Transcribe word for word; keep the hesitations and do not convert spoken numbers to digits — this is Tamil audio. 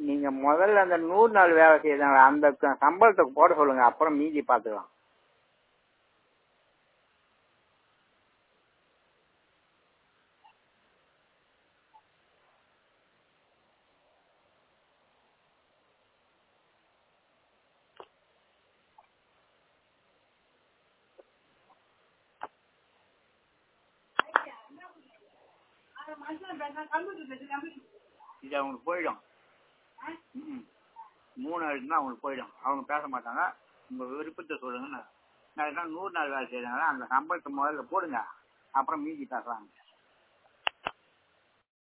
நீங்க முதல்ல அந்த நூறு நாள் வேலை செய்யறாங்க அந்த சம்பளத்தை போட சொல்லுங்க, அப்புறம் மீதி பாத்துக்கலாம். இது அவங்களுக்கு போயிடும். மூணு நாளுக்குன்னா அவங்களுக்கு போயிடும். அவங்க பேச மாட்டாங்க. உங்க விருப்பத்தை சொல்லுங்க. நான் நூறு நாள் வேலை செய்யறாங்க அந்த சம்பளத்தை முதல்ல போடுங்க, அப்புறம் மீதி பேசலாம்.